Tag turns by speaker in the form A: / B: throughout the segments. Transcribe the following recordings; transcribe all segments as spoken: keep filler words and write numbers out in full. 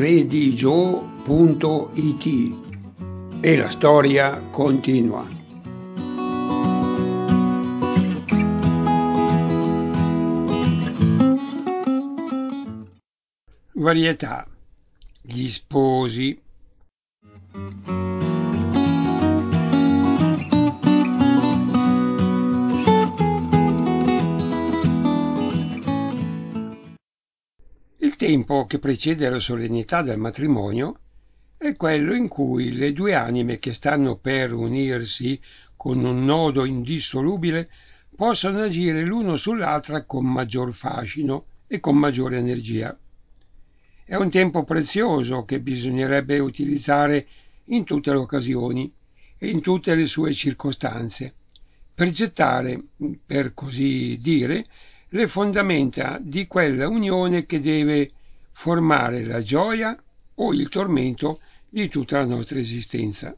A: redigio punto it e la storia continua. Varietà. Gli sposi. Il tempo che precede la solennità del matrimonio è quello in cui le due anime che stanno per unirsi con un nodo indissolubile possono agire l'uno sull'altra con maggior fascino e con maggiore energia. È un tempo prezioso che bisognerebbe utilizzare in tutte le occasioni e in tutte le sue circostanze, per gettare, per così dire, le fondamenta di quella unione che deve formare la gioia o il tormento di tutta la nostra esistenza.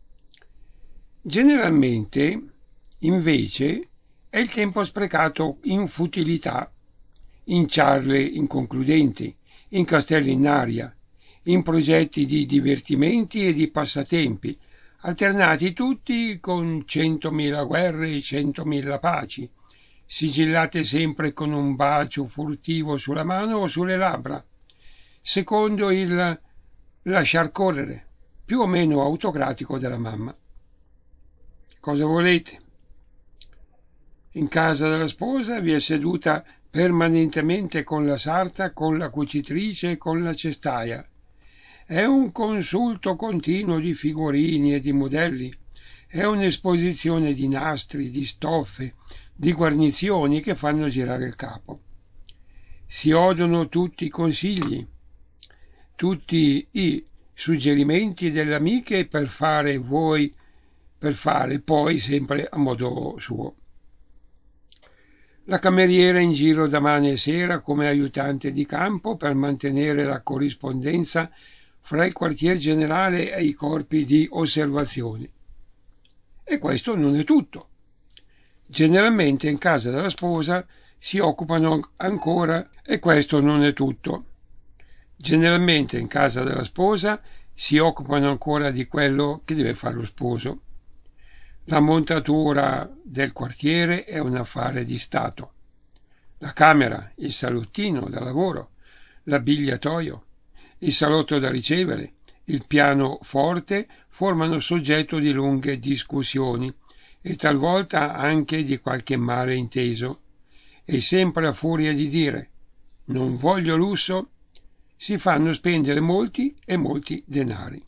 A: Generalmente, invece, è il tempo sprecato in futilità, in ciarle inconcludenti, in castelli in aria, in progetti di divertimenti e di passatempi, alternati tutti con centomila guerre e centomila paci, sigillate sempre con un bacio furtivo sulla mano o sulle labbra, secondo il lasciar correre, più o meno autocratico della mamma. Cosa volete? In casa della sposa vi è seduta permanentemente con la sarta, con la cucitrice e con la cestaia. È un consulto continuo di figurini e di modelli, è un'esposizione di nastri, di stoffe, di guarnizioni che fanno girare il capo. Si odono tutti i consigli, tutti i suggerimenti delle amiche per fare voi, per fare poi sempre a modo suo. La cameriera in giro domani e sera come aiutante di campo per mantenere la corrispondenza fra il quartier generale e i corpi di osservazione. E questo non è tutto. Generalmente in casa della sposa si occupano ancora, e questo non è tutto. Generalmente in casa della sposa si occupano ancora di quello che deve fare lo sposo. La montatura del quartiere è un affare di Stato. La camera, il salottino da lavoro, l'abbigliatoio, il salotto da ricevere, il pianoforte formano soggetto di lunghe discussioni e talvolta anche di qualche male inteso, e sempre a furia di dire «non voglio lusso» si fanno spendere molti e molti denari.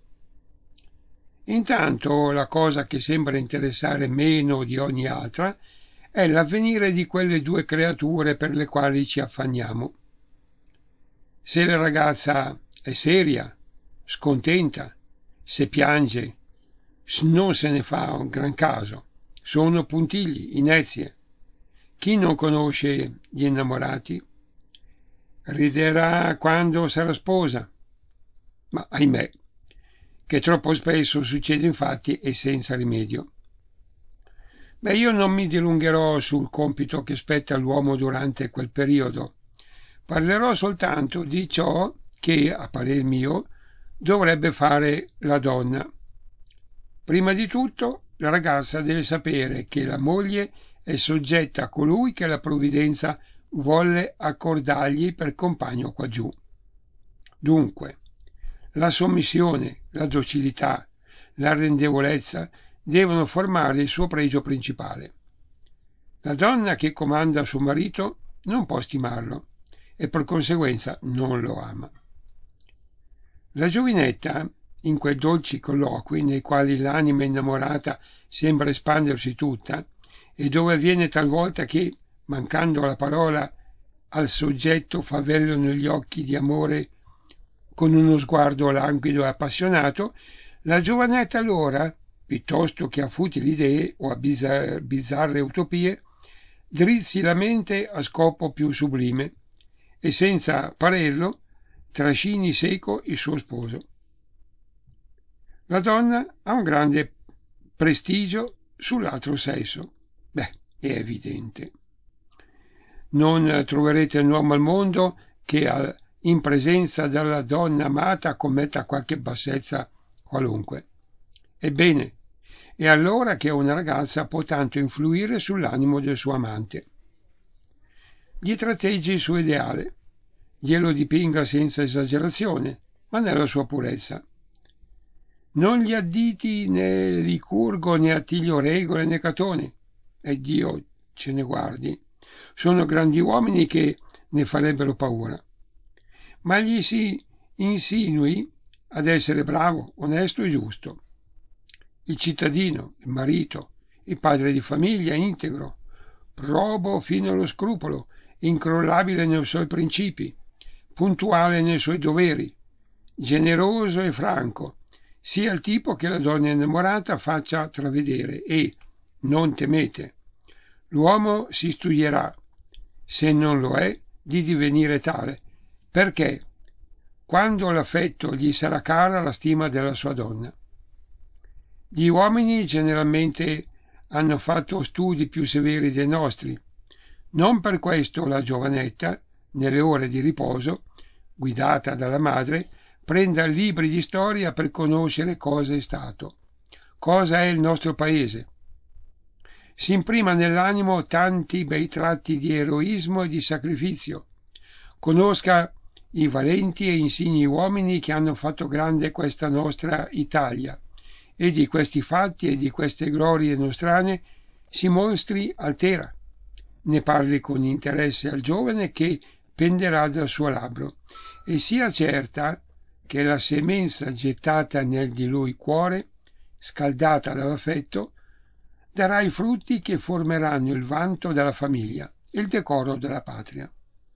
A: Intanto la cosa che sembra interessare meno di ogni altra è l'avvenire di quelle due creature per le quali ci affanniamo. Se la ragazza è seria, scontenta, se piange, non se ne fa un gran caso, sono puntigli, inezie. Chi non conosce gli innamorati? Riderà quando sarà sposa, ma ahimè, che troppo spesso succede infatti e senza rimedio. Beh, io non mi dilungherò sul compito che spetta all'uomo durante quel periodo. Parlerò soltanto di ciò che, a parer mio, dovrebbe fare la donna. Prima di tutto, la ragazza deve sapere che la moglie è soggetta a colui che la provvidenza volle accordargli per compagno quaggiù. Dunque, la sommissione, la docilità, l'arrendevolezza devono formare il suo pregio principale. La donna che comanda suo marito non può stimarlo e per conseguenza non lo ama. La giovinetta, in quei dolci colloqui nei quali l'anima innamorata sembra espandersi tutta e dove avviene talvolta che, mancando la parola, al soggetto favellano gli occhi di amore con uno sguardo languido e appassionato, la giovanetta allora, piuttosto che a futili idee o a bizzarre, bizzarre utopie, drizzi la mente a scopo più sublime e senza parerlo trascini seco il suo sposo. La donna ha un grande prestigio sull'altro sesso. Beh, è evidente. Non troverete un uomo al mondo che in presenza della donna amata commetta qualche bassezza qualunque. Ebbene, è allora che una ragazza può tanto influire sull'animo del suo amante. Gli tratteggi il suo ideale, glielo dipinga senza esagerazione, ma nella sua purezza. Non gli additi né Licurgo né Attilio Regole né Catone, e Dio ce ne guardi, sono grandi uomini che ne farebbero paura, ma gli si insinui ad essere bravo, onesto e giusto. Il cittadino, il marito, il padre di famiglia integro, probo fino allo scrupolo, incrollabile nei suoi principi, puntuale nei suoi doveri, generoso e franco, sia il tipo che la donna innamorata faccia travedere e, non temete, l'uomo si studierà, se non lo è, di divenire tale, perché quando l'affetto gli sarà cara la stima della sua donna. Gli uomini generalmente hanno fatto studi più severi dei nostri. Non per questo la giovanetta, nelle ore di riposo, guidata dalla madre, prenda libri di storia per conoscere cosa è stato, cosa è il nostro paese. Si imprima nell'animo tanti bei tratti di eroismo e di sacrificio. Conosca i valenti e insigni uomini che hanno fatto grande questa nostra Italia, e di questi fatti e di queste glorie nostrane si mostri altera. Ne parli con interesse al giovane che penderà dal suo labbro, e sia certa che la semenza gettata nel di lui cuore, scaldata dall'affetto, darà i frutti che formeranno il vanto della famiglia e il decoro della patria.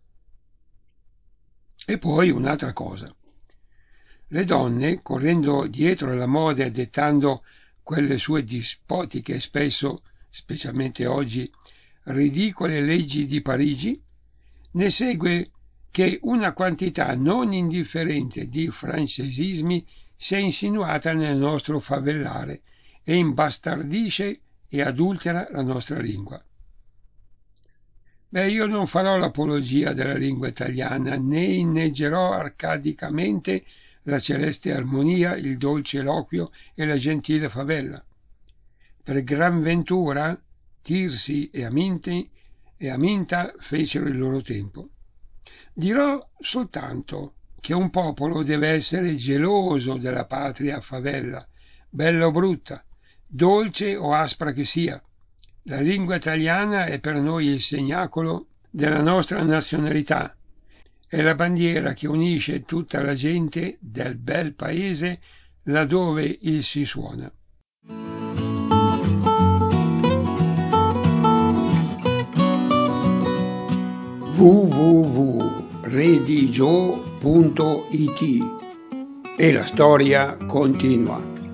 A: E poi un'altra cosa. Le donne, correndo dietro alla moda e dettando quelle sue dispotiche e spesso, specialmente oggi, ridicole leggi di Parigi, ne segue che una quantità non indifferente di francesismi si è insinuata nel nostro favellare e imbastardisce e adultera la nostra lingua. Beh, io non farò l'apologia della lingua italiana, né inneggerò arcadicamente la celeste armonia, il dolce eloquio e la gentile favella. Per gran ventura Tirsi e Aminti e Aminta fecero il loro tempo. Dirò soltanto che un popolo deve essere geloso della patria favella, bella o brutta, dolce o aspra che sia. La lingua italiana è per noi il segnacolo della nostra nazionalità, è la bandiera che unisce tutta la gente del bel paese laddove il si suona. w w w punto redigio punto it E la storia continua.